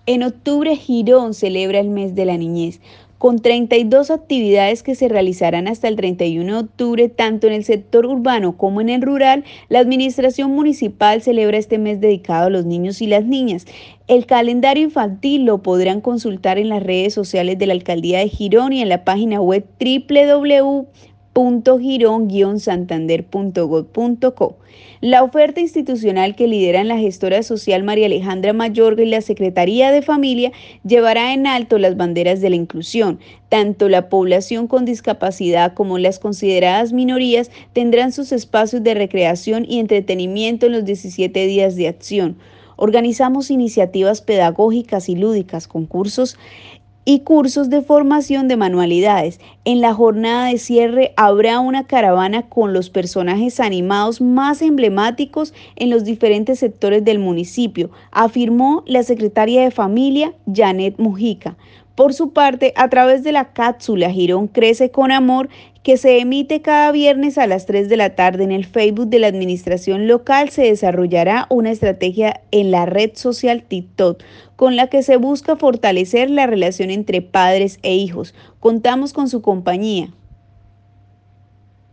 En octubre, Girón celebra el mes de la niñez, con 32 actividades que se realizarán hasta el 31 de octubre, tanto en el sector urbano como en el rural. La administración municipal celebra este mes dedicado a los niños y las niñas. El calendario infantil lo podrán consultar en las redes sociales de la Alcaldía de Girón y en la página web www.giron-santander.gov.co. La oferta institucional que lideran la gestora social María Alejandra Mayorga y la Secretaría de Familia llevará en alto las banderas de la inclusión. Tanto la población con discapacidad como las consideradas minorías tendrán sus espacios de recreación y entretenimiento en los 17 días de acción. Organizamos iniciativas pedagógicas y lúdicas, concursos y cursos de formación de manualidades. En la jornada de cierre habrá una caravana con los personajes animados más emblemáticos en los diferentes sectores del municipio, afirmó la secretaria de Familia, Janet Mujica. Por su parte, a través de la cápsula Girón Crece con Amor, que se emite cada viernes a las 3 de la tarde en el Facebook de la administración local, se desarrollará una estrategia en la red social TikTok, con la que se busca fortalecer la relación entre padres e hijos. Contamos con su compañía.